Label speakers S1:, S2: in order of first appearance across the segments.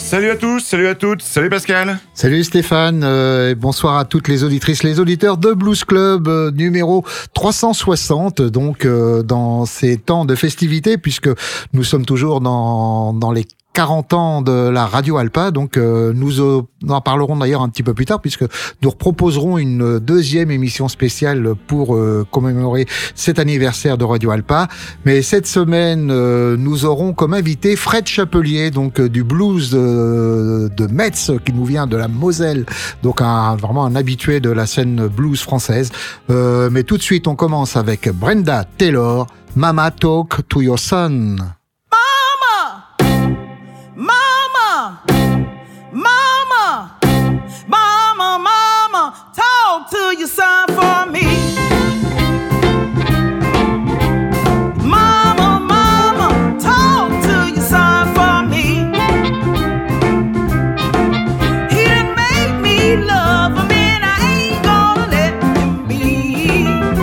S1: Salut à tous, salut à toutes, salut Pascal.
S2: Salut Stéphane, et bonsoir à toutes les auditrices, les auditeurs de Blues Club numéro 360, donc dans ces temps de festivités, puisque nous sommes toujours dans les 40 ans de la Radio Alpa, donc nous en parlerons d'ailleurs un petit peu plus tard, puisque nous proposerons une deuxième émission spéciale pour commémorer cet anniversaire de Radio Alpa. Mais cette semaine, nous aurons comme invité Fred Chapelier, donc du blues de Metz, qui nous vient de la Moselle, donc vraiment un habitué de la scène blues française. Mais tout de suite, on commence avec Brenda Taylor, Mama Talk to Your Son.
S3: Mama, talk to your son for me. Mama, talk to your son for me. He done made me love him and I ain't gonna let him be.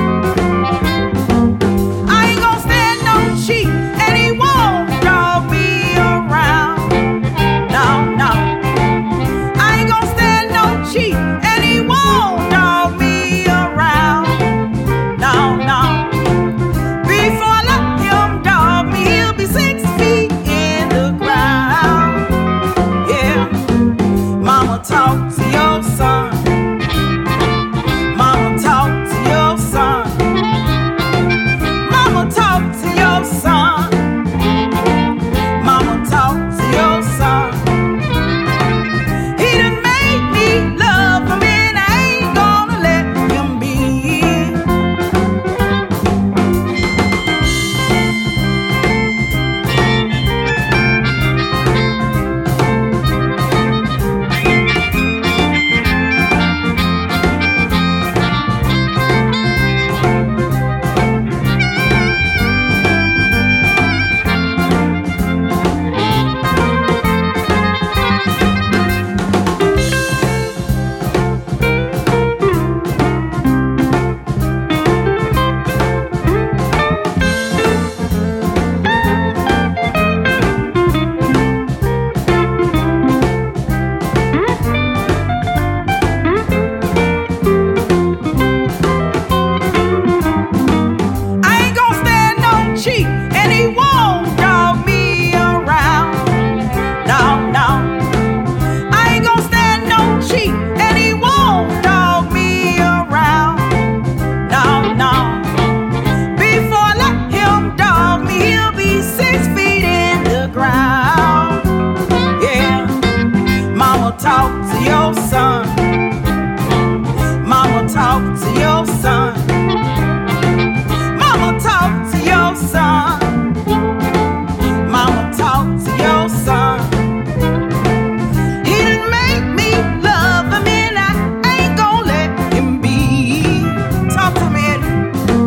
S3: I ain't gonna stand no cheat and he won't dog me around. No, I ain't gonna stand no cheat. And he won't dog me around. No. Before I let him dog me, he'll be 6 feet in the ground. Yeah. Mama, talk to your son. Mama, talk to your son. Mama, talk to your son. Mama, talk to your son. He done made me love him and I ain't gonna let him be. I ain't gonna stand no cheat and he won't dog me around. No. I ain't gonna stand no cheat and he won't dog me around. No. Before I let him dog me, he'll be 6 feet in the ground. Yeah. Mama, talk to your son. Mama, talk to your son. Mama, talk to your son. Mama, talk to your son. He done make me love him and I ain't gonna let him be. Talk to me, Eddie.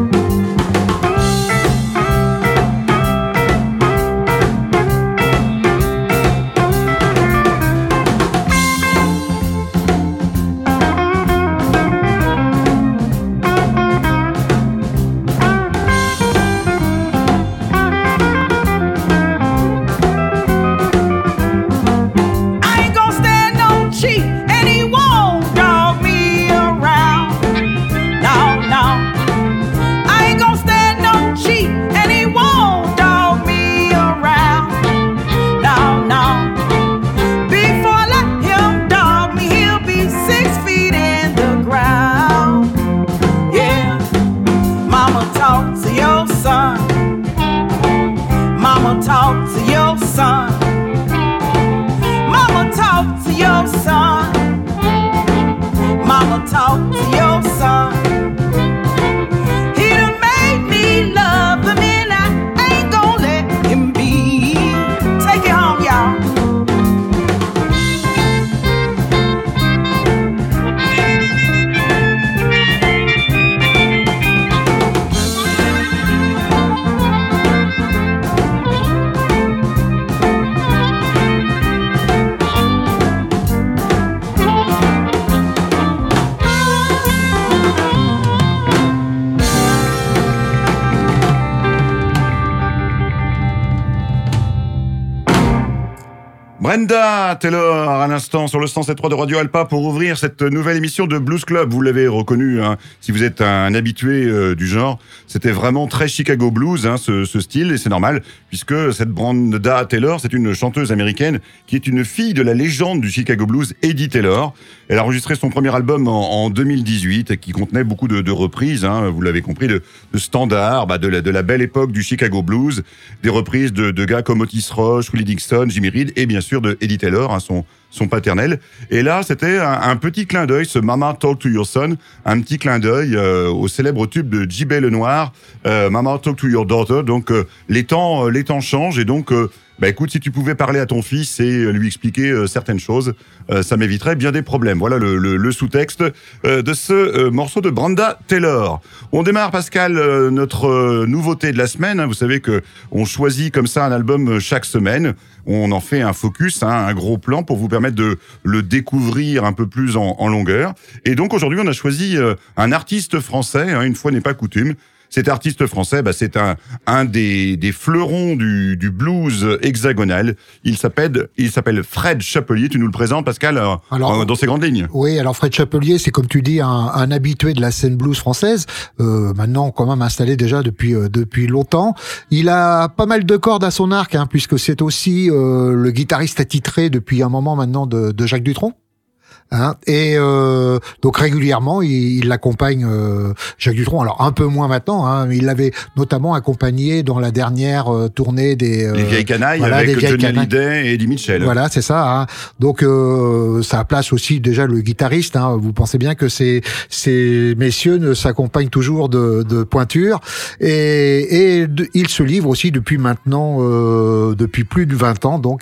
S3: I ain't gonna stand no cheat and he won't dog me around. No. I ain't gonna stand no cheat and he won't dog me around. No. Before I let him dog me, he'll be 6 feet in the ground. Yeah. Mama, talk to your son. Mama, talk to your son. Mama, talk to your son. Mama, talk to your son. He done made me love him and I ain't gonna let him be. Take it home, y'all.
S1: Brenda Taylor à l'instant sur le 107.3 de Radio Alpa pour ouvrir cette nouvelle émission de Blues Club. Vous l'avez reconnu, hein, si vous êtes un habitué du genre, c'était vraiment très Chicago Blues, hein, ce style, et c'est normal puisque cette Brenda Taylor, c'est une chanteuse américaine qui est une fille de la légende du Chicago Blues, Eddie Taylor. Elle a enregistré son premier album en 2018 qui contenait beaucoup de reprises, hein, vous l'avez compris, de standards, de la belle époque du Chicago Blues, des reprises de gars comme Otis Rush, Willie Dixon, Jimmy Reed et bien sûr de Eddie Taylor, hein, son paternel. Et là, c'était un petit clin d'œil, ce Mama Talk to Your Son, un petit clin d'œil au célèbre tube de J.B. Lenoir, Mama Talk to Your Daughter. Donc les temps changent et donc écoute, si tu pouvais parler à ton fils et lui expliquer certaines choses, ça m'éviterait bien des problèmes. Voilà le sous-texte de ce morceau de Brenda Taylor. On démarre, Pascal, notre nouveauté de la semaine. Hein. Vous savez que on choisit comme ça un album chaque semaine. On en fait un focus, hein, un gros plan pour vous permettre de le découvrir un peu plus en longueur. Et donc aujourd'hui, on a choisi un artiste français, hein, une fois n'est pas coutume. Cet artiste français, c'est un des fleurons du blues hexagonal. Il s'appelle Fred Chapelier. Tu nous le présentes, Pascal, dans ses grandes lignes.
S2: Oui, alors Fred Chapelier, c'est comme tu dis un habitué de la scène blues française. Maintenant, quand même installé déjà depuis longtemps. Il a pas mal de cordes à son arc, hein, puisque c'est aussi le guitariste attitré depuis un moment maintenant de Jacques Dutronc. Hein, et donc régulièrement il l'accompagne Jacques Dutronc, alors un peu moins maintenant, hein, il l'avait notamment accompagné dans la dernière tournée des
S1: Les Vieilles Canailles, avec Johnny Hallyday et Eddie Mitchell.
S2: Voilà, c'est ça, hein. Donc ça place aussi déjà le guitariste, hein. Vous pensez bien que ces messieurs ne s'accompagnent toujours de pointure et il se livre aussi depuis maintenant depuis plus de 20 ans donc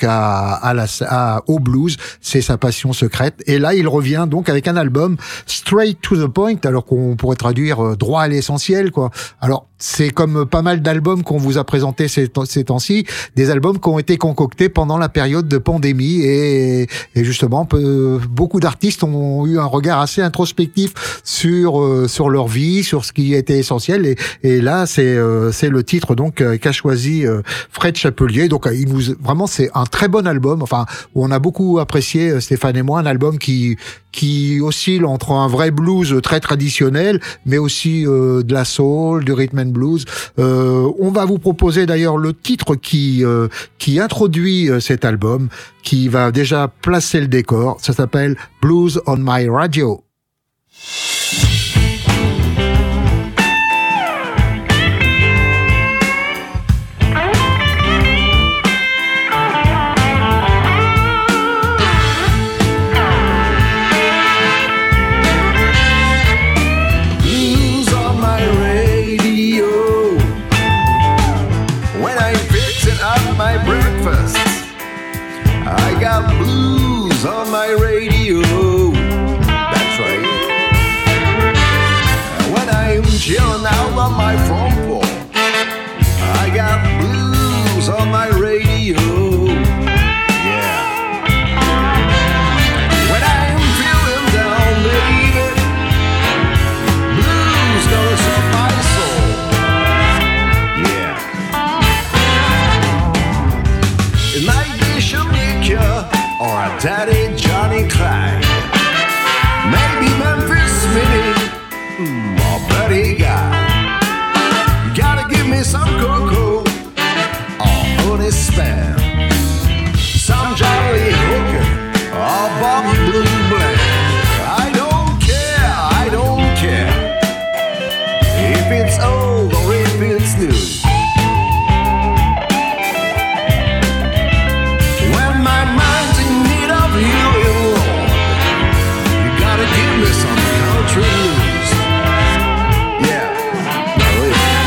S2: au blues, c'est sa passion secrète. Et là, il revient donc avec un album straight to the point, alors qu'on pourrait traduire droit à l'essentiel, quoi. Alors, c'est comme pas mal d'albums qu'on vous a présentés ces temps-ci, des albums qui ont été concoctés pendant la période de pandémie et justement, beaucoup d'artistes ont eu un regard assez introspectif sur leur vie, sur ce qui était essentiel et là, c'est le titre donc qu'a choisi Fred Chapelier. Donc, vraiment, c'est un très bon album. Enfin, on a beaucoup apprécié, Stéphane et moi, un album qui oscille entre un vrai blues très traditionnel, mais aussi de la soul, du rhythm and blues. On va vous proposer d'ailleurs le titre qui introduit cet album, qui va déjà placer le décor. Ça s'appelle Blues on My Radio.
S4: On my radio, that's right. When I'm chilling out on my front porch, I got blues on my radio. Yeah. When I'm feeling down, baby, blues gonna soothe my soul. Yeah. It might be Jamaica or a Daddy Johnny Clyde, maybe Memphis Minnie, or Buddy Guy. You gotta give me some cocoa or honey spam, some jolly hooker or Bobby Blue Bland. I don't care if it's old or if it's new. Give me some country blues. Yeah, now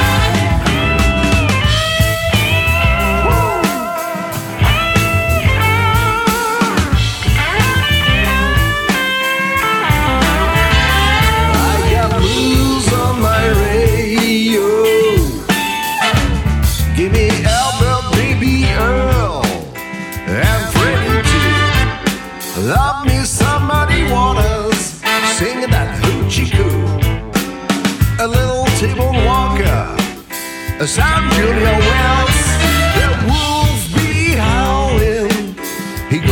S4: I got blues on my radio. Give me Albert, Baby Earl, and Freddie too. Love me somebody Waters, singing that hoochie coo. A little T-Bone Walker, a Sam Julia Wells. The wolves be howling, he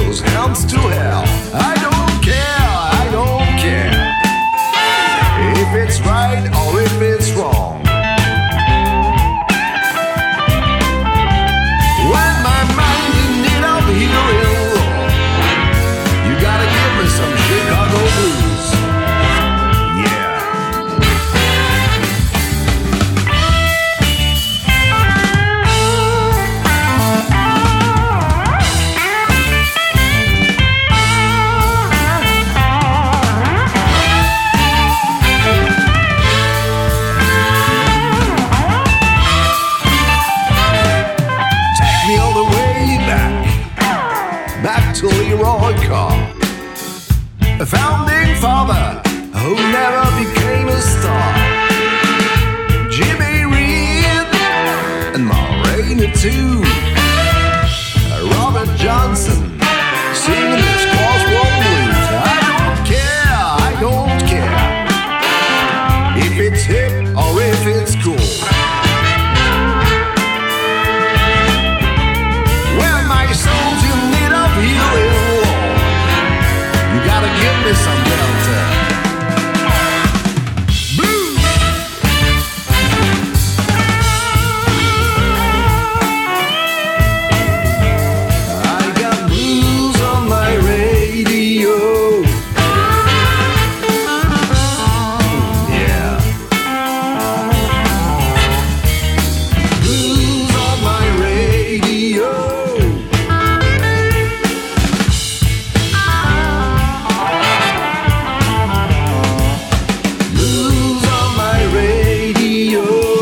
S4: a founding father who never became a star. Jimmy Reed and Ma Rainey too. Robert Johnson singing his crossword blues. I don't care if it's hip or if it's cool. Well, my soul's in need of healing. You gotta give me some Delta blues. I got blues on my radio. Yeah. Blues on my radio. Blues on my radio.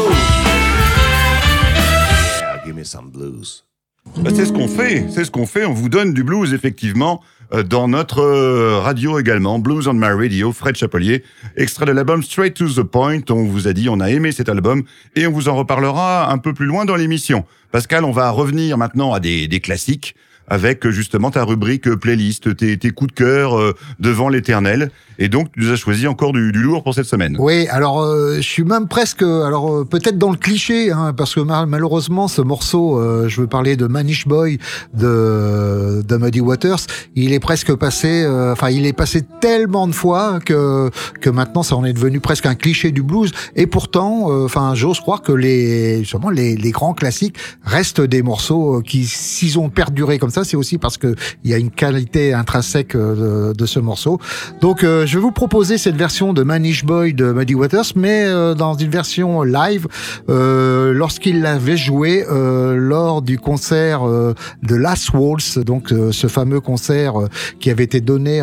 S4: Yeah, give me some blues.
S1: Bah, c'est ce qu'on fait, on vous donne du blues effectivement dans notre radio également, Blues on My Radio, Fred Chapelier, extrait de l'album Straight to the Point. On vous a dit, on a aimé cet album et on vous en reparlera un peu plus loin dans l'émission. Pascal, on va revenir maintenant à des classiques avec justement ta rubrique playlist, tes coups de cœur devant l'éternel. Et donc, tu nous as choisi encore du lourd pour cette semaine.
S2: Oui, alors je suis même presque, peut-être dans le cliché, hein, parce que malheureusement ce morceau, je veux parler de Manish Boy de Muddy Waters, il est presque passé, il est passé tellement de fois que maintenant ça en est devenu presque un cliché du blues. Et pourtant, j'ose croire que les grands classiques restent des morceaux qui, s'ils ont perduré comme ça, c'est aussi parce que il y a une qualité intrinsèque de ce morceau. Donc je vais vous proposer cette version de Manish Boy de Muddy Waters, mais dans une version live, lorsqu'il l'avait joué lors du concert de Last Waltz, donc ce fameux concert qui avait été donné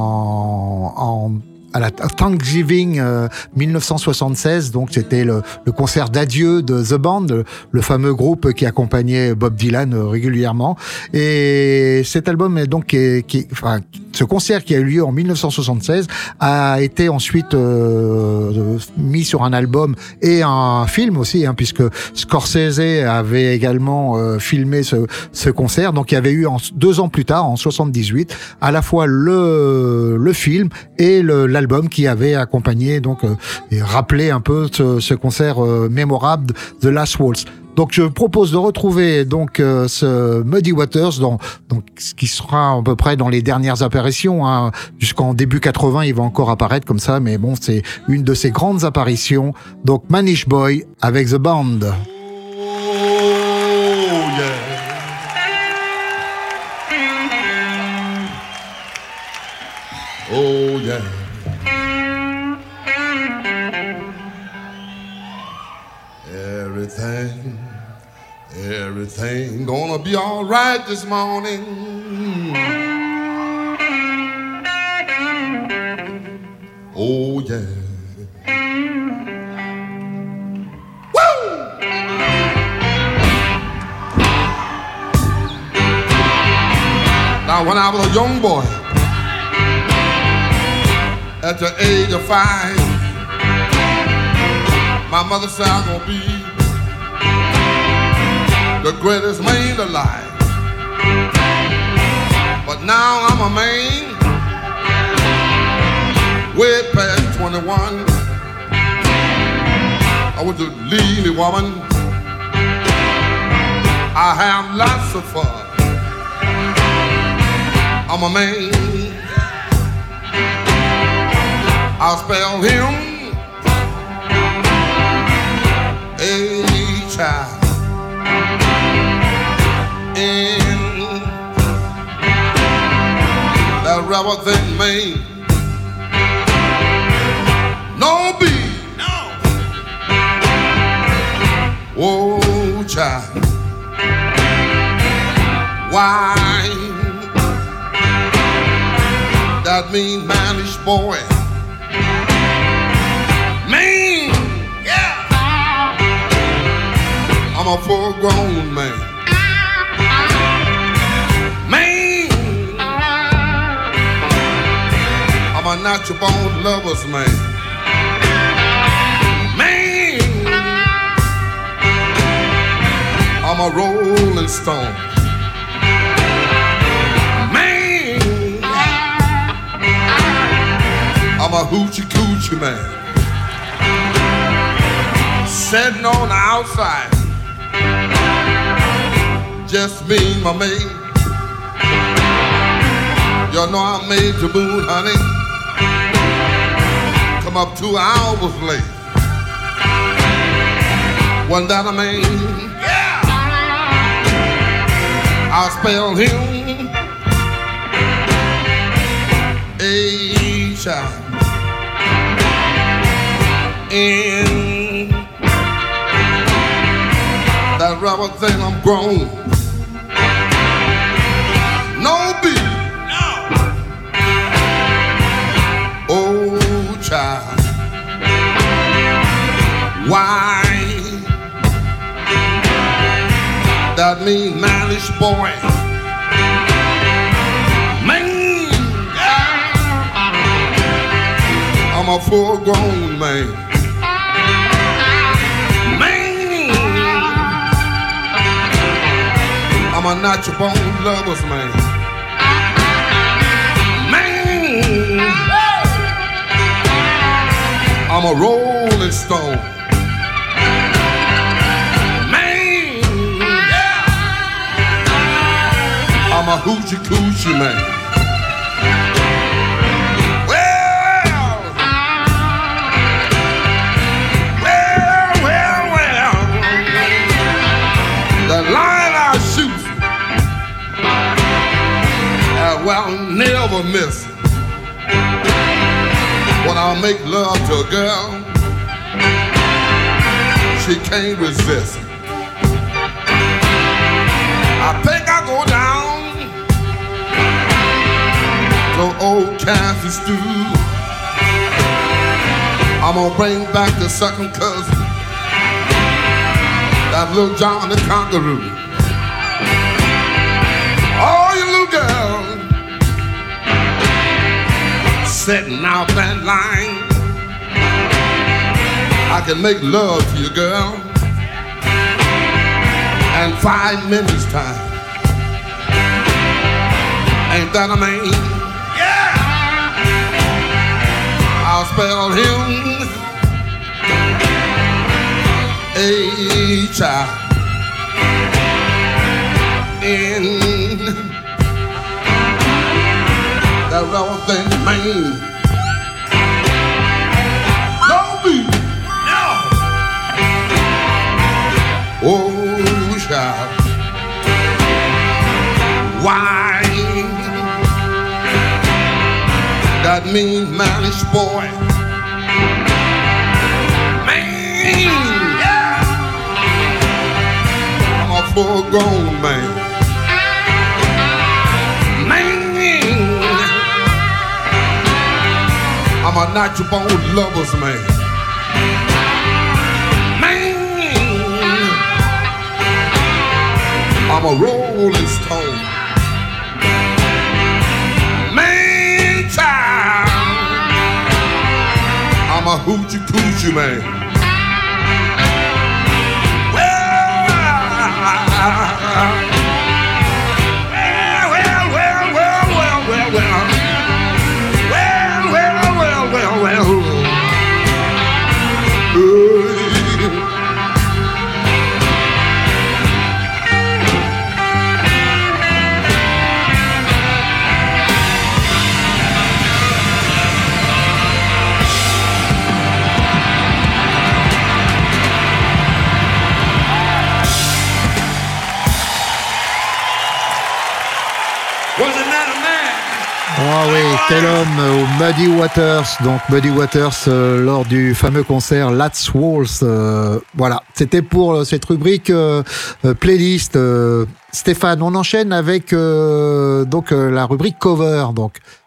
S2: à la Thanksgiving 1976, donc c'était le concert d'adieu de The Band, le fameux groupe qui accompagnait Bob Dylan régulièrement. Et cet album est donc ce concert qui a eu lieu en 1976 a été ensuite mis sur un album et un film aussi, hein, puisque Scorsese avait également filmé ce concert. Donc il y avait eu 2 ans plus tard, en 78, à la fois le film et l'album qui avait accompagné et rappelé un peu ce concert mémorable de Last Waltz. Donc je propose de retrouver ce Muddy Waters ce qui sera à peu près dans les dernières apparitions, hein. Jusqu'en début 80, il va encore apparaître comme ça, mais bon, c'est une de ses grandes apparitions. Donc Manish Boy avec The Band.
S5: Oh yeah. Everything gonna be all right this morning. Oh yeah. Woo! Now when I was a young boy, at the age of 5, my mother said I'm gonna be the greatest man alive. But now I'm a man, way past 21. I was a leading woman. I have lots of fun. I'm a man. I'll spell him a child. In that rubber thing made no B. No. Whoa, child. Why? That mean Manish Boy. Man, yeah. I'm a full-grown man. natural born lover's man. Man, I'm a rolling stone. Man, I'm a hoochie coochie man. Sitting on the outside, just me and my maid. You know I made the moon, honey. Come up 2 hours late. One that I made, yeah. I spelled him A-child. In that rubber thing I'm grown. No beat. Oh, child, why that mean mannish boy? Man, I'm a full-grown man. Man, I'm a natural born lover's man. Man, I'm a rolling stone. Man, yeah. I'm a hoochie coochie man. Well, the line I shoot, well, never miss. When I make love to a girl, she can't resist. I think I go down to old Cassie Stew. I'm gonna bring back the second cousin, that little John the Conqueror. Oh, you little girl setting out that line, I can make love to you, girl, in 5 minutes time. Ain't that a man? Yeah! I'll spell him A-child. In that rubber thing, man. Don't be. No. Oh, child. Why? That mean mannish boy. Man. Yeah. I'm a full-grown man. I'm a natural born lover's man. Man, I'm a rolling stone. Man, child, I'm a hoochie coochie man.
S2: Ah oui, tel homme au Muddy Waters. Donc Muddy Waters lors du fameux concert Let's Waltz. Voilà, c'était pour cette rubrique playlist. Stéphane, on enchaîne avec donc la rubrique cover. Donc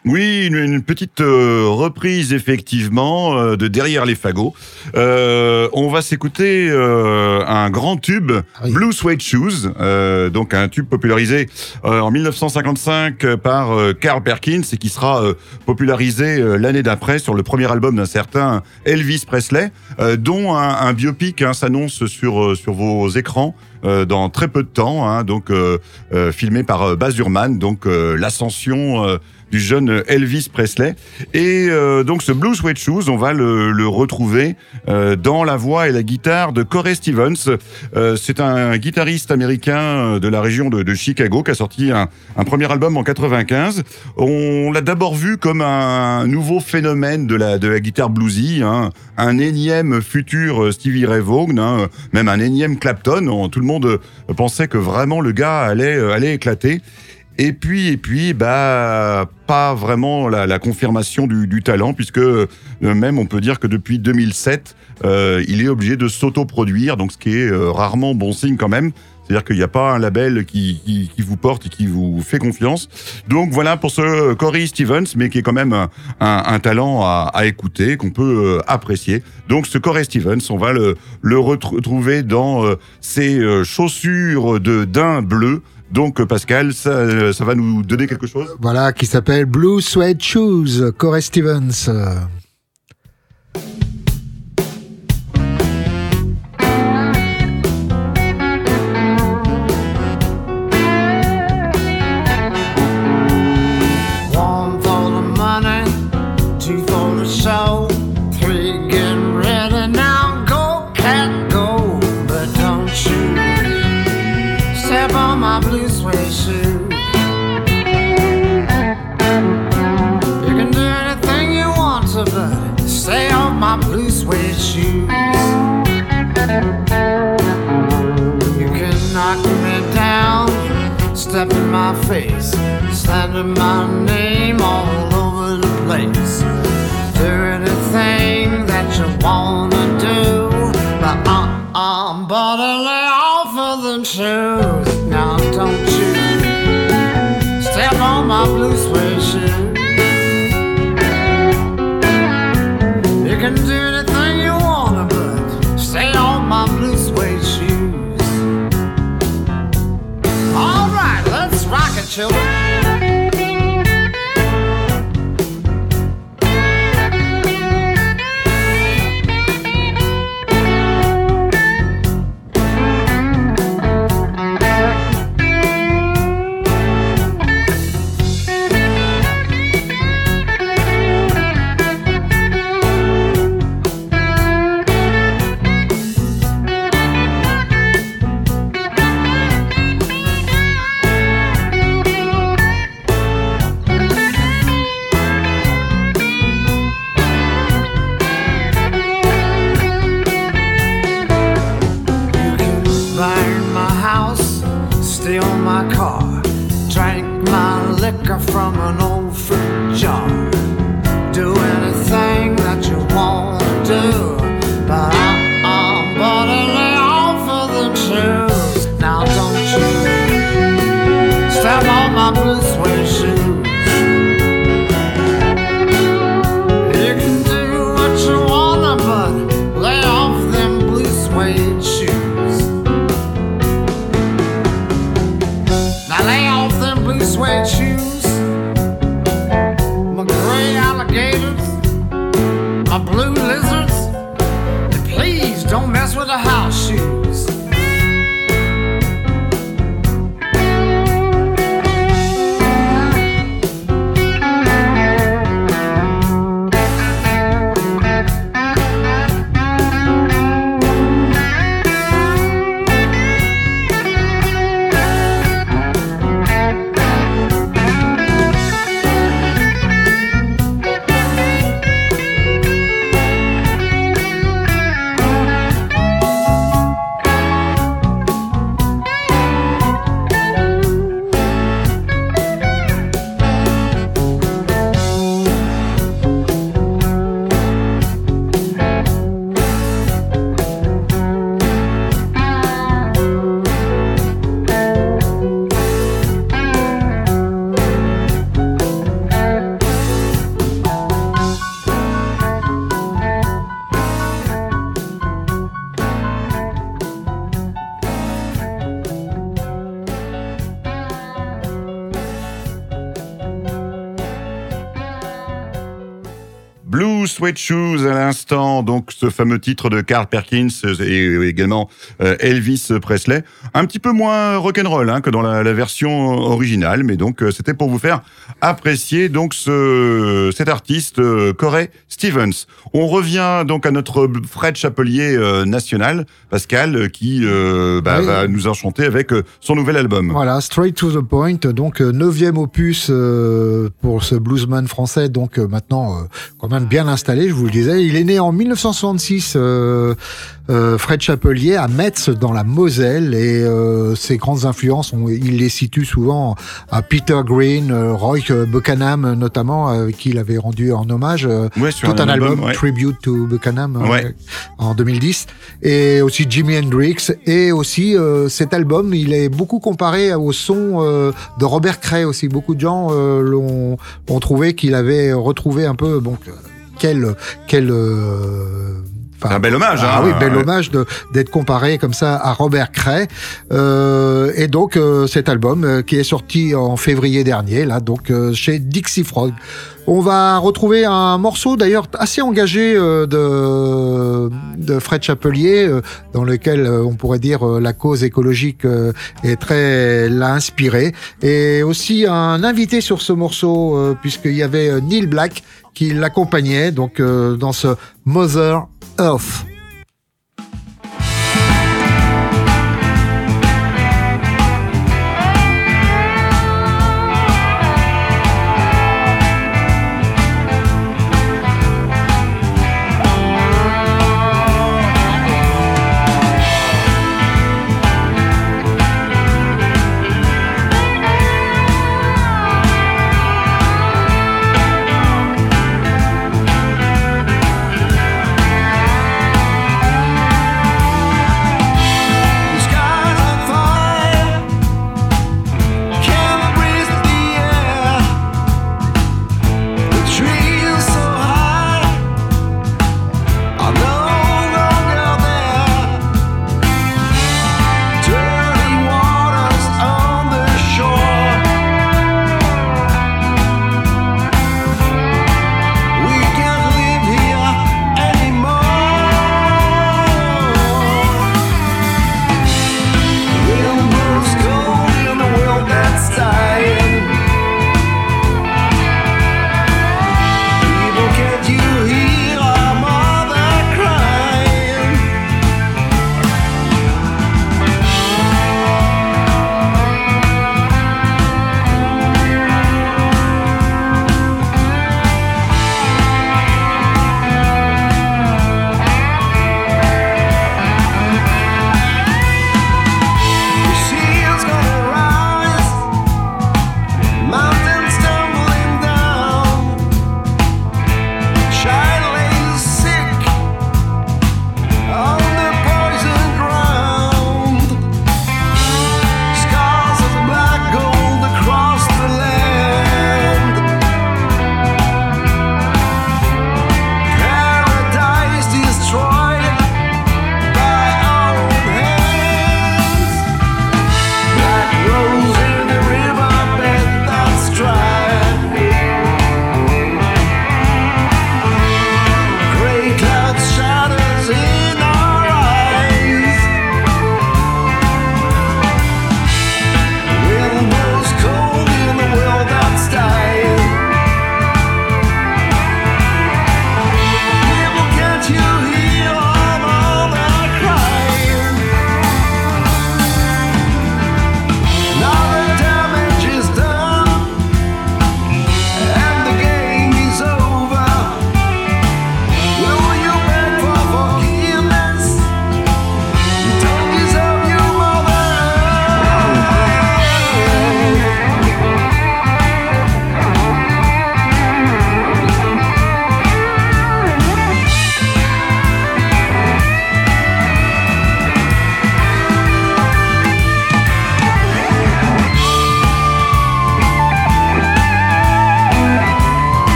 S1: Oui, une petite reprise effectivement de Derrière les fagots. On va s'écouter un grand tube,
S2: Oui.
S1: Blue Suede Shoes, donc un tube popularisé en 1955 par Carl Perkins et qui sera popularisé l'année d'après sur le premier album d'un certain Elvis Presley, dont un biopic s'annonce sur vos écrans. Dans très peu de temps, donc filmé par Baz Luhrmann, donc l'ascension du jeune Elvis Presley. Et donc ce Blue Suede Shoes, on va le retrouver dans la voix et la guitare de Corey Stevens. C'est un guitariste américain de la région de Chicago qui a sorti un premier album en 95. On l'a d'abord vu comme un nouveau phénomène de la guitare bluesy, un énième futur Stevie Ray Vaughan, même un énième Clapton. Tout le monde pensait que vraiment le gars allait éclater. Et puis, pas vraiment la confirmation du talent, puisque même on peut dire que depuis 2007, il est obligé de s'autoproduire, donc ce qui est rarement bon signe quand même. C'est-à-dire qu'il n'y a pas un label qui vous porte et qui vous fait confiance. Donc voilà pour ce Corey Stevens, mais qui est quand même un talent à écouter, qu'on peut apprécier. Donc ce Corey Stevens, on va le retrouver dans ses chaussures de daim bleu. Donc Pascal, ça va nous donner quelque chose ?
S2: Voilà, qui s'appelle Blue Suede Shoes, Corey Stevens.
S6: One for the money, two for the show, three getting ready now. Go, cat, go, but don't you step on my blue suede shoe. You can do anything you want to, but stay off my blue suede shoes. You can knock me down, step in my face, slander my name all over the place. Do anything that you wanna do, but lay off of them shoes. Now don't you step on my blue suede shoe. You can do anything you wanna, but stay on my blue suede shoes. All right, let's rock it, children. From an old fruit jar. Do anything that you wanna do, but I'm gonna lay off of them shoes. Now don't you step on my blue suede shoes. You can do what you wanna, but lay off them blue suede shoes. Now lay off them blue suede shoes. My blue lizards, and please don't mess with the house shoes.
S1: Blue Suede Shoes à l'instant, donc ce fameux titre de Carl Perkins et également Elvis Presley. Un petit peu moins rock'n'roll que dans la version originale, mais donc c'était pour vous faire apprécier donc cet artiste Corey Stevens. On revient donc à notre Fred Chapelier national, Pascal, qui va nous enchanter avec son nouvel album.
S2: Voilà, Straight to the Point, donc 9e opus pour ce bluesman français, donc maintenant quand même bien installé, je vous le disais. Il est né en 1966, Fred Chapelier, à Metz, dans la Moselle, et ses grandes influences, il les situe souvent à Peter Green, Roy Buchanan notamment, avec qui il avait rendu en hommage tout un album, Tribute to Buchanan, en 2010, et aussi Jimi Hendrix, et aussi cet album, il est beaucoup comparé au son de Robert Cray aussi. Beaucoup de gens ont trouvé qu'il avait retrouvé un peu, donc
S1: un bel hommage.
S2: Bel hommage d'être comparé comme ça à Robert Cray. Et donc cet album qui est sorti en février dernier, là, donc chez Dixie Frog. On va retrouver un morceau d'ailleurs assez engagé de Fred Chapelier, dans lequel on pourrait dire la cause écologique l'a inspiré, et aussi un invité sur ce morceau puisqu'il y avait Neil Black qui l'accompagnait donc dans ce Mother Earth.
S6: Thank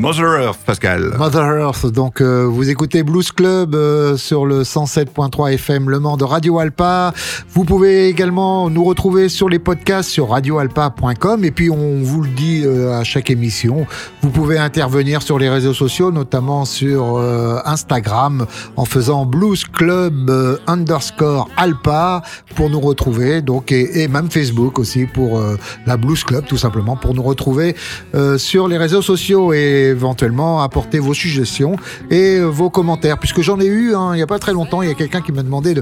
S1: Mother Earth, Pascal.
S2: Mother Earth, donc vous écoutez Blues Club sur le 107.3 FM Le Mans de Radio Alpa. Vous pouvez également nous retrouver sur les podcasts sur radioalpa.com et puis on vous le dit à chaque émission, vous pouvez intervenir sur les réseaux sociaux, notamment sur Instagram en faisant Blues Club _Alpa pour nous retrouver, donc et même Facebook aussi pour la Blues Club tout simplement pour nous retrouver sur les réseaux sociaux et éventuellement apporter vos suggestions et vos commentaires, puisque j'en ai eu il n'y a pas très longtemps, il y a quelqu'un qui m'a demandé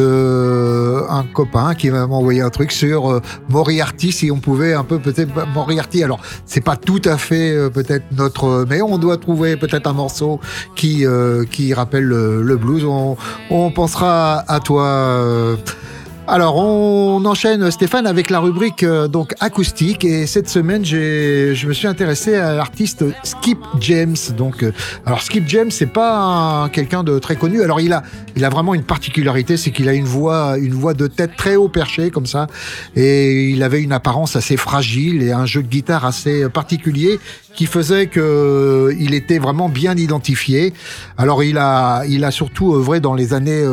S2: un copain qui m'a envoyé un truc sur Moriarty, si on pouvait un peu peut-être Moriarty, alors c'est pas tout à fait peut-être notre, mais on doit trouver peut-être un morceau qui rappelle le blues, on pensera à toi. Alors, on enchaîne, Stéphane, avec la rubrique donc acoustique. Et cette semaine, je me suis intéressé à l'artiste Skip James. Donc, alors Skip James, c'est pas quelqu'un de très connu. Alors, il a vraiment une particularité, c'est qu'il a une voix de tête très haut perché comme ça, et il avait une apparence assez fragile et un jeu de guitare assez particulier qui faisait que il était vraiment bien identifié. Alors il a surtout œuvré dans les années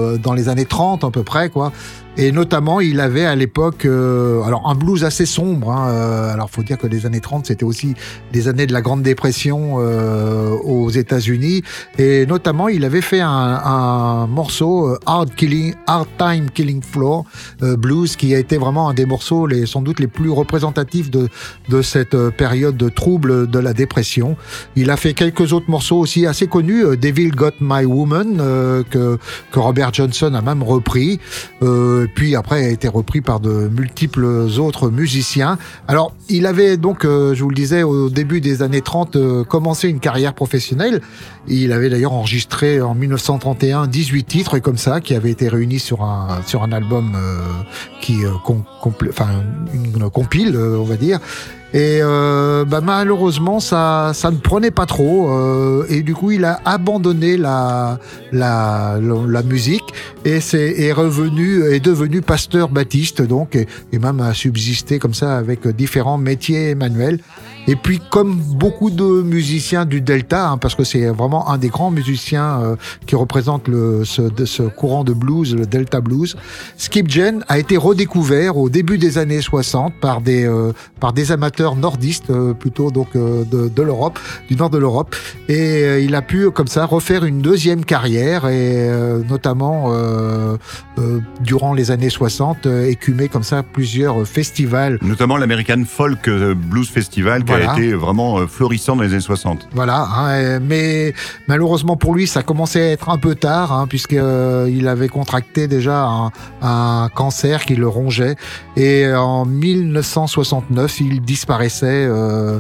S2: 30 à peu près quoi. Et notamment, il avait à l'époque alors un blues assez sombre. Alors, faut dire que les années 30, c'était aussi des années de la Grande Dépression aux États-Unis. Et notamment, il avait fait un morceau Hard Time Killing Floor blues, qui a été vraiment un des morceaux sans doute les plus représentatifs de cette période de trouble de la dépression. Il a fait quelques autres morceaux aussi assez connus, Devil Got My Woman que Robert Johnson a même repris. Puis après a été repris par de multiples autres musiciens. Alors il avait donc, je vous le disais, au début des années 30 commencé une carrière professionnelle. Il avait d'ailleurs enregistré en 1931 18 titres comme ça qui avaient été réunis sur un album une compile, on va dire. Et malheureusement ça ne prenait pas trop et du coup il a abandonné la musique et est devenu pasteur baptiste, donc et même a subsisté comme ça avec différents métiers manuels. Et puis comme beaucoup de musiciens du Delta, parce que c'est vraiment un des grands musiciens qui représente ce courant de blues, le Delta Blues, Skip James a été redécouvert au début des années 60 par des amateurs nordistes plutôt, donc de l'Europe, du nord de l'Europe, et il a pu comme ça refaire une deuxième carrière et notamment durant les années 60 écumer comme ça plusieurs festivals,
S1: notamment l'American Folk Blues Festival qui a été vraiment florissant dans les années 60.
S2: Voilà, mais malheureusement pour lui, ça commençait à être un peu tard, puisqu'il avait contracté déjà un cancer qui le rongeait, et en 1969, il disparaissait.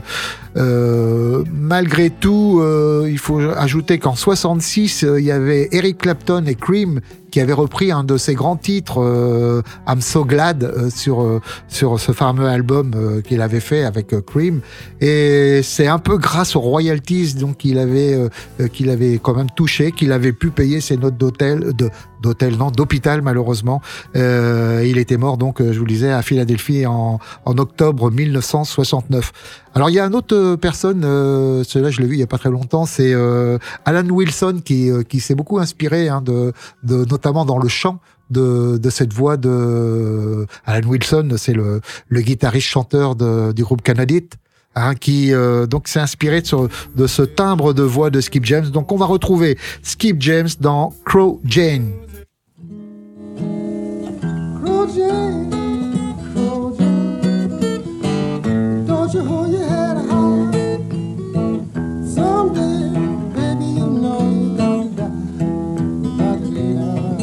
S2: Malgré tout, il faut ajouter qu'en 66, il y avait Eric Clapton et Cream qui avaient repris un de ses grands titres, I'm So Glad, sur ce fameux album qu'il avait fait avec Cream. Et c'est un peu grâce aux royalties donc qu'il avait quand même touché, qu'il avait pu payer ses notes d'hôpital malheureusement. Il était mort donc, je vous le disais, à Philadelphie en octobre 1969. Alors il y a une autre personne, celui-là je l'ai vu il y a pas très longtemps, c'est Alan Wilson qui s'est beaucoup inspiré notamment dans le chant de cette voix de Alan Wilson, c'est le guitariste chanteur du groupe Canadite. Qui donc s'est inspiré de ce timbre de voix de Skip James. Donc on va retrouver Skip James dans Crow Jane.
S7: Crow Jane, don't you hold your head high. Someday, baby, you know you gotta die.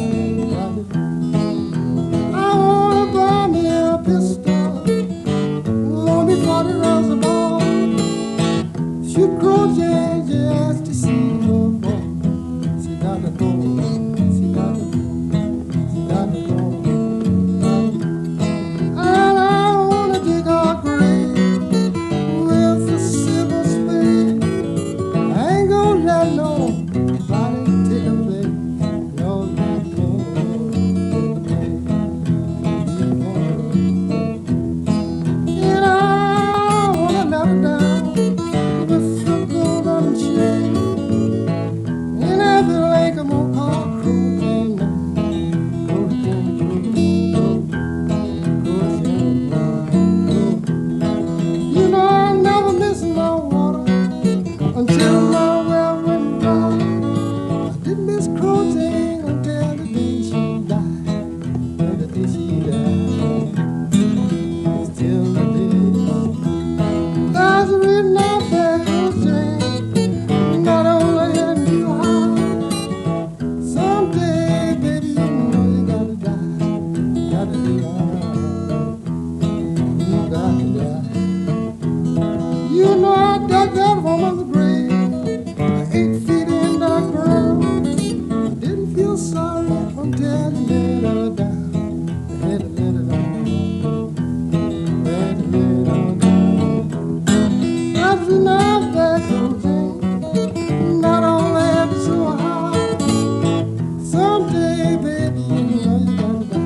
S7: I wanna buy me a pistol, want me 40 rounds of ball. Shoot Crow Jane just to see her fall. She got to go, she got to go. And I wanna dig a grave with a silver spade. I ain't gonna let nobody take a place. No, not gonna take a place. And I wanna yeah. You know I dug that woman's grave, 8 feet in the ground. I didn't feel sorry until I let her down. Let her down. Let her down. That's enough that comes in. Not only am I so high, someday, baby, you know you gotta die.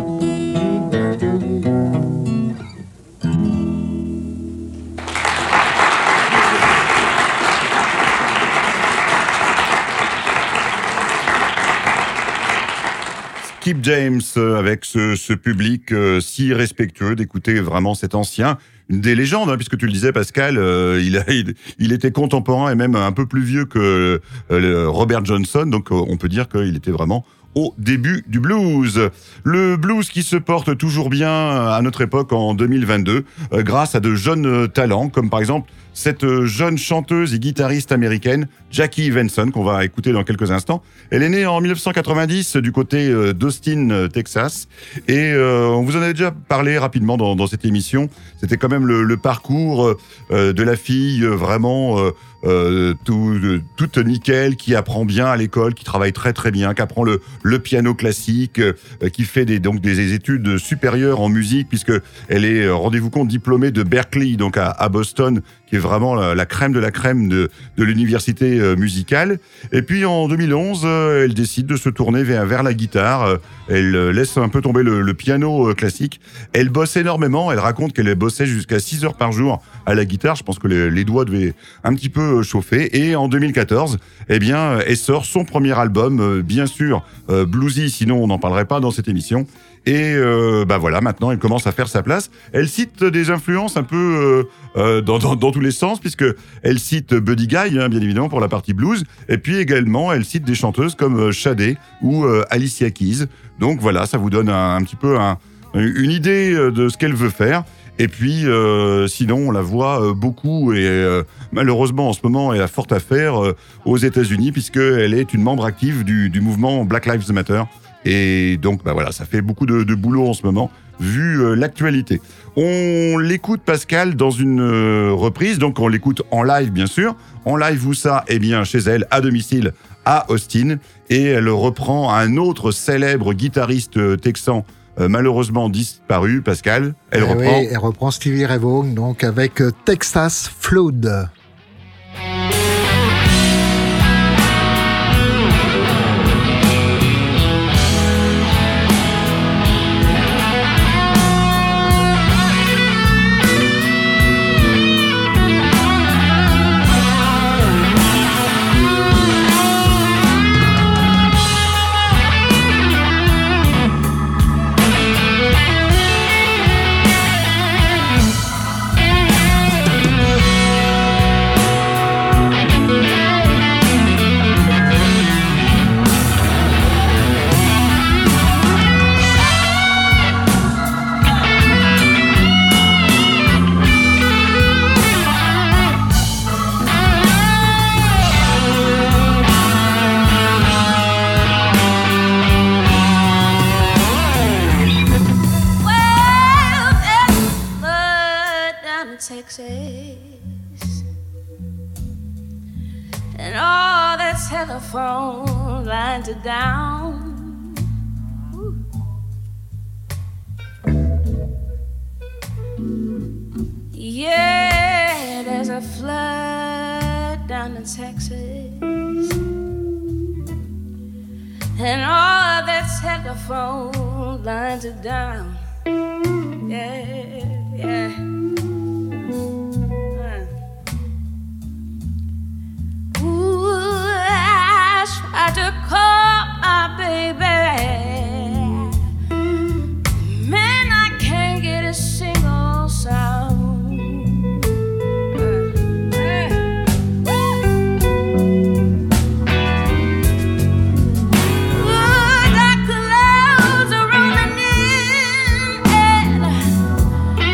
S1: Skip James avec ce public si respectueux d'écouter vraiment cet ancien, une des légendes, hein, puisque tu le disais Pascal, il était contemporain et même un peu plus vieux que Robert Johnson, donc on peut dire qu'il était vraiment au début du blues. Le blues qui se porte toujours bien à notre époque en 2022 grâce à de jeunes talents comme par exemple cette jeune chanteuse et guitariste américaine Jackie Evenson qu'on va écouter dans quelques instants. Elle est née en 1990 du côté d'Austin, Texas et on vous en a déjà parlé rapidement dans cette émission. C'était quand même le parcours de la fille vraiment toute nickel, qui apprend bien à l'école, qui travaille très très bien, qui apprend le piano classique, qui fait donc des études supérieures en musique puisque elle est, rendez-vous compte, diplômée de Berklee, donc à Boston, qui est vraiment la crème de la crème de l'université musicale. Et puis en 2011, elle décide de se tourner vers la guitare. Elle laisse un peu tomber le piano classique. Elle bosse énormément. Elle raconte qu'elle bossait jusqu'à 6 heures par jour à la guitare. Je pense que les doigts devaient un petit peu chauffer. Et en 2014, eh bien, elle sort son premier album, bien sûr bluesy, sinon on n'en parlerait pas dans cette émission. Et voilà, maintenant elle commence à faire sa place. Elle cite des influences un peu dans tous les sens, puisque elle cite Buddy Guy, hein, bien évidemment pour la partie blues, et puis également elle cite des chanteuses comme Sade ou Alicia Keys. Donc voilà, ça vous donne un petit peu une idée de ce qu'elle veut faire. Et puis, sinon, on la voit beaucoup et malheureusement, en ce moment, elle a fort à faire aux États-Unis puisqu'elle est une membre active du mouvement Black Lives Matter. Et donc, voilà, ça fait beaucoup de boulot en ce moment, vu l'actualité. On l'écoute, Pascal, dans une reprise. Donc, on l'écoute en live, bien sûr. En live, où ça? Eh bien, chez elle, à domicile, à Austin. Et elle reprend un autre célèbre guitariste texan, malheureusement disparu, Pascal. Elle reprend.
S2: Oui, elle reprend Stevie Ray Vaughan, donc avec Texas Flood.
S8: Texas, and all the telephone lines are down. Ooh. Yeah, there's a flood down in Texas, and all the telephone lines are down. Yeah, yeah. I tried to call my baby, man, I can't get a single sound. The clouds are rolling in, and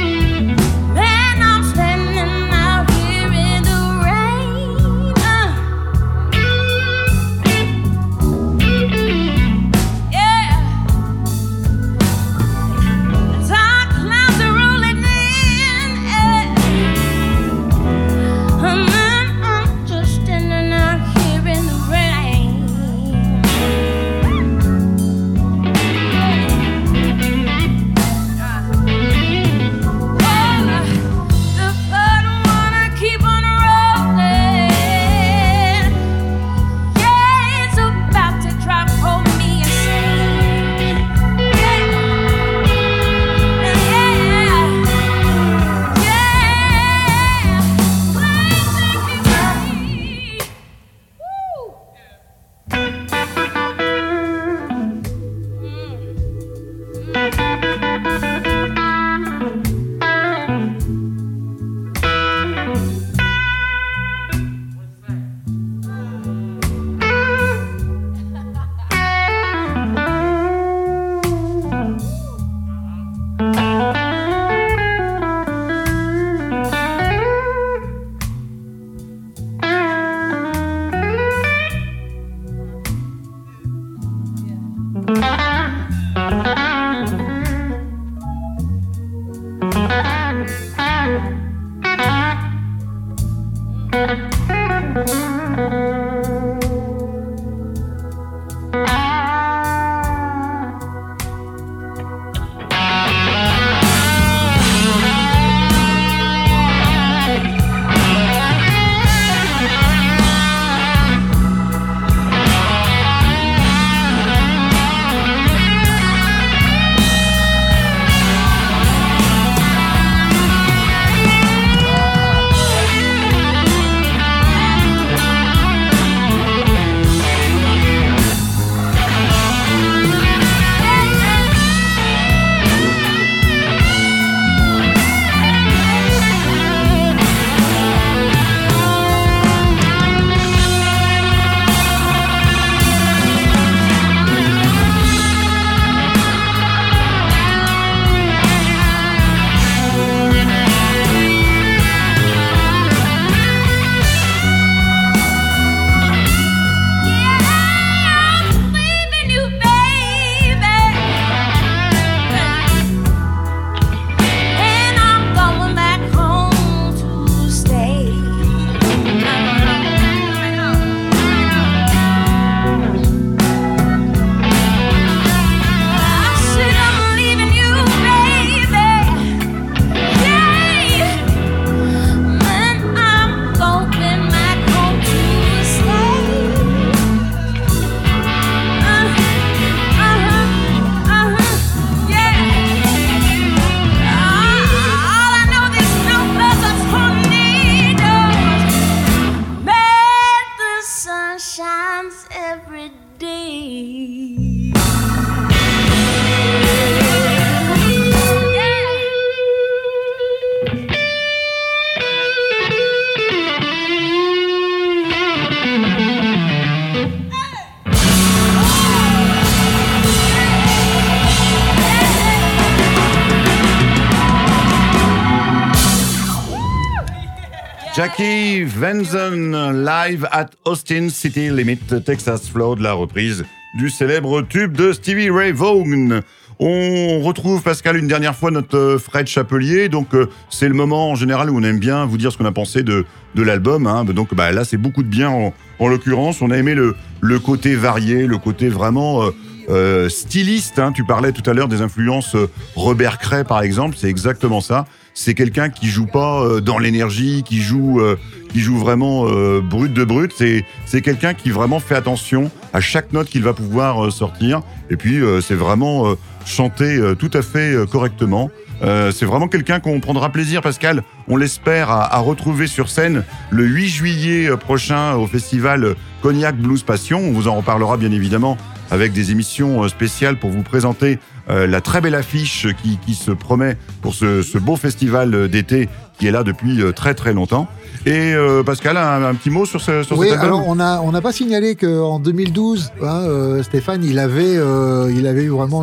S1: Jackie Venzen live at Austin City Limit, Texas Flood, la reprise du célèbre tube de Stevie Ray Vaughan. On retrouve, Pascal, une dernière fois notre Fred Chapelier. Donc, c'est le moment en général où on aime bien vous dire ce qu'on a pensé de l'album. Hein. Donc, là, c'est beaucoup de bien en l'occurrence. On a aimé le côté varié, le côté vraiment styliste. Hein. Tu parlais tout à l'heure des influences Robert Cray, par exemple. C'est exactement ça. C'est quelqu'un qui joue pas dans l'énergie, qui joue vraiment brut de brut. C'est quelqu'un qui vraiment fait attention à chaque note qu'il va pouvoir sortir. Et puis, c'est vraiment chanter tout à fait correctement. C'est vraiment quelqu'un qu'on prendra plaisir, Pascal, on l'espère, à retrouver sur scène le 8 juillet prochain au festival Cognac Blues Passion. On vous en reparlera bien évidemment avec des émissions spéciales pour vous présenter la très belle affiche qui se promet pour ce beau festival d'été qui est là depuis très très longtemps. Et Pascal, un petit mot sur cet album.
S2: Oui, alors on n'a pas signalé qu'en 2012, Stéphane, il avait eu vraiment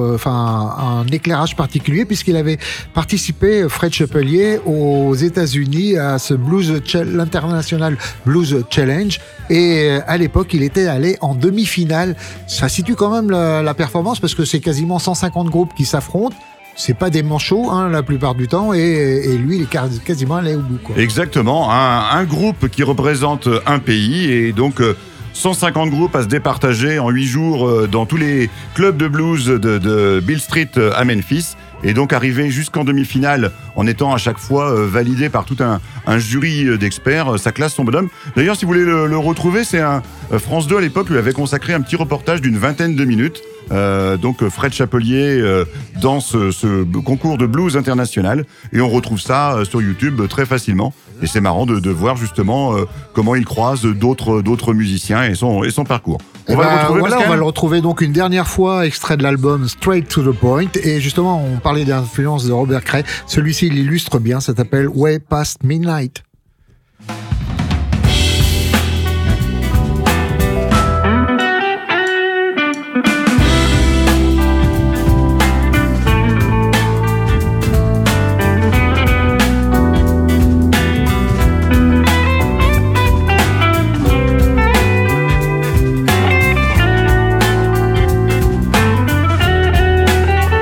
S2: un éclairage particulier puisqu'il avait participé, Fred Chapelier, aux États-Unis à ce l'International Blues Challenge. Et à l'époque, il était allé en demi-finale. Ça situe quand même la performance parce que c'est quasiment 150 groupes qui s'affrontent. C'est pas des manchots, la plupart du temps, et lui, il est quasiment allé au bout, quoi.
S1: Exactement, un groupe qui représente un pays, et donc 150 groupes à se départager en 8 jours dans tous les clubs de blues de Beale Street à Memphis, et donc arriver jusqu'en demi-finale en étant à chaque fois validé par tout un jury d'experts. Ça classe son bonhomme. D'ailleurs, si vous voulez le retrouver, c'est France 2 à l'époque lui avait consacré un petit reportage d'une vingtaine de minutes. Donc Fred Chapelier dans ce concours de blues international, et on retrouve ça sur YouTube très facilement, et c'est marrant de voir justement comment il croise d'autres musiciens et son parcours. On va le retrouver
S2: donc une dernière fois, extrait de l'album Straight to the Point, et justement on parlait d'influence de Robert Cray, celui-ci l'illustre bien, ça s'appelle Way Past Midnight.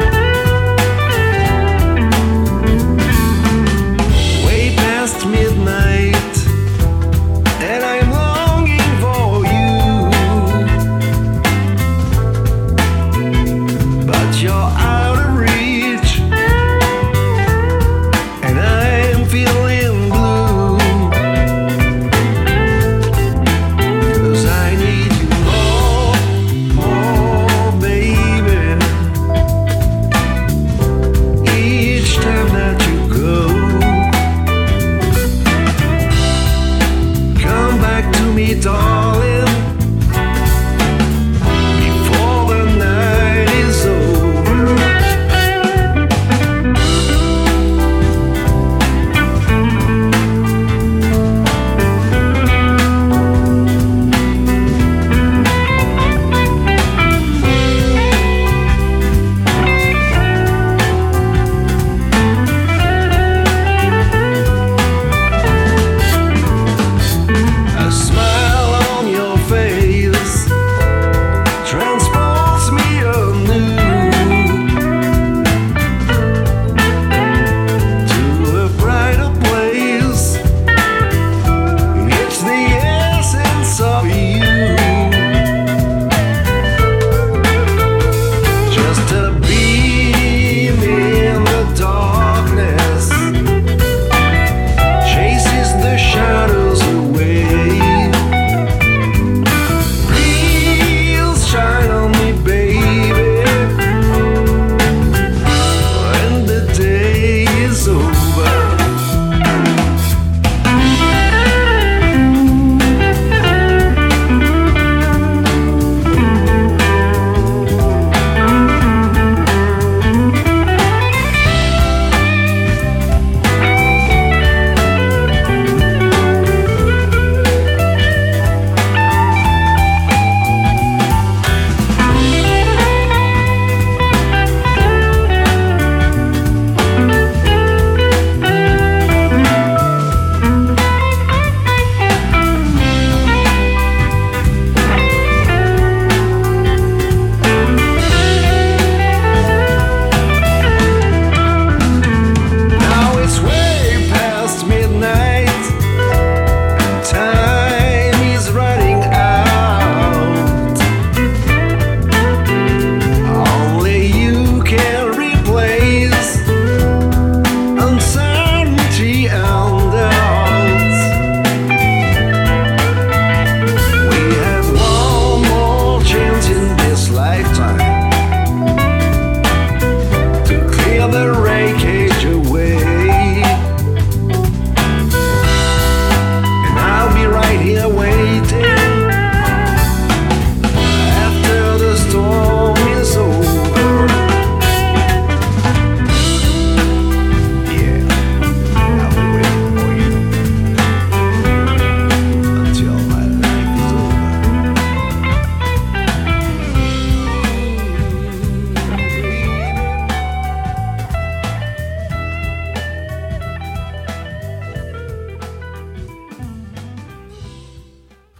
S6: Midnight.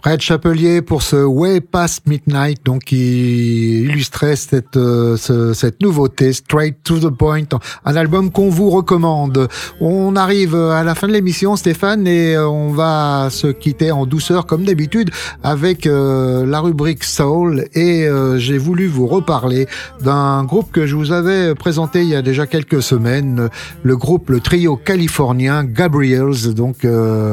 S2: Red Chapelier pour ce Way Past Midnight, donc qui illustrait cette nouveauté, Straight to the Point, un album qu'on vous recommande. On arrive à la fin de l'émission, Stéphane, et on va se quitter en douceur comme d'habitude avec la rubrique Soul, et j'ai voulu vous reparler d'un groupe que je vous avais présenté il y a déjà quelques semaines, le trio californien Gabriels, donc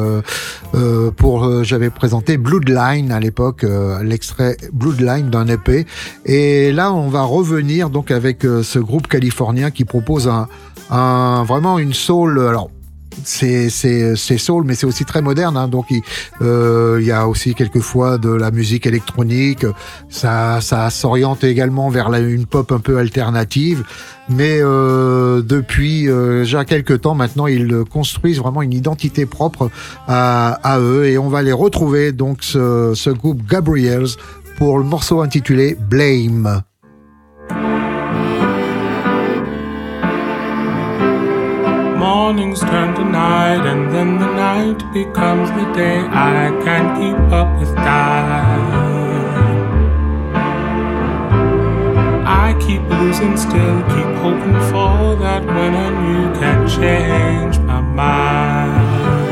S2: j'avais présenté Bloodline à l'époque, l'extrait Bloodline d'un EP, et là on va revenir donc avec ce groupe californien qui propose vraiment une soul. Alors c'est soul, mais c'est aussi très moderne, hein, donc il y a aussi quelquefois de la musique électronique, ça s'oriente également vers une pop un peu alternative, mais depuis déjà quelques temps maintenant, ils construisent vraiment une identité propre à eux, et on va les retrouver, donc ce groupe Gabriels, pour le morceau intitulé Blame.
S9: Mornings turn to night, and then the night becomes the day. I can't keep up with time. I keep losing still, keep hoping for that when I knew can change my mind.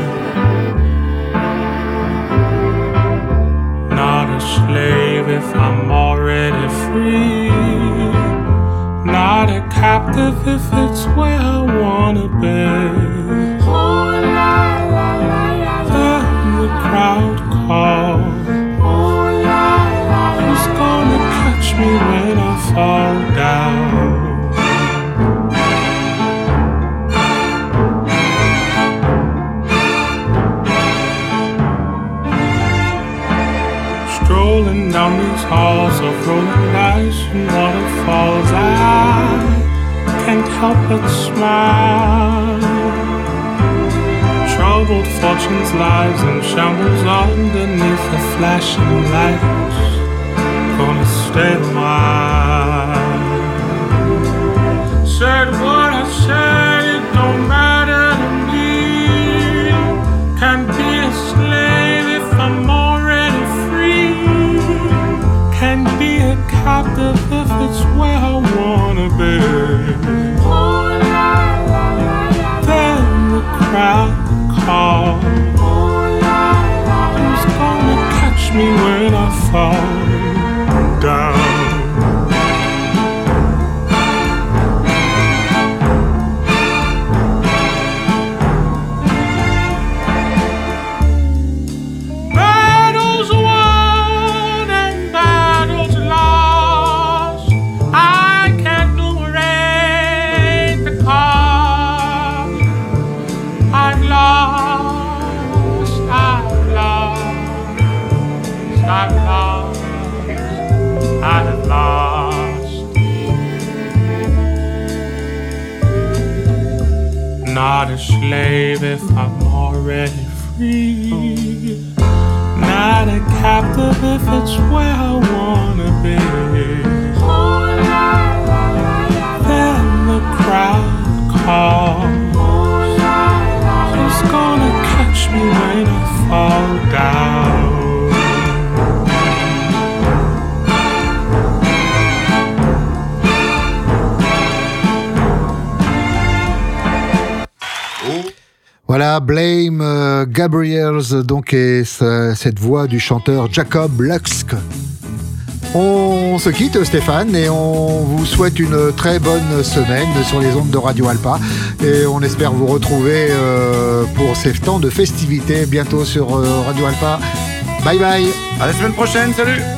S9: Not a slave if I'm already free. Not a captive if it's where I wanna be. Oh, la, la, la, la, then the crowd calls. Oh, la, la, la, who's gonna catch me when I fall down? Strolling down these halls of rolling dice and waterfalls, I can't help but smile. Troubled fortunes, lives in shambles underneath the flashing lights. Gonna stay a while. Said what I said, it don't matter to me. Can't be a slave if I'm already free. Can't be a captive if it's where I wanna be. Oh, la, la, la, la. Then the crowd calls. Oh, la, la, la. Who's gonna catch me when I fall down? Not a slave if I'm already free. Not a captive if it's where I wanna be. Oh, la, la, la, then the crowd calls. Oh, la, la, who's gonna catch me when I fall down?
S2: Voilà, Blame, Gabriels, donc, et cette voix du chanteur Jacob Luxk. On se quitte, Stéphane, et on vous souhaite une très bonne semaine sur les ondes de Radio Alpa, et on espère vous retrouver pour ces temps de festivités bientôt sur Radio Alpa. Bye bye.
S1: À la semaine prochaine, salut.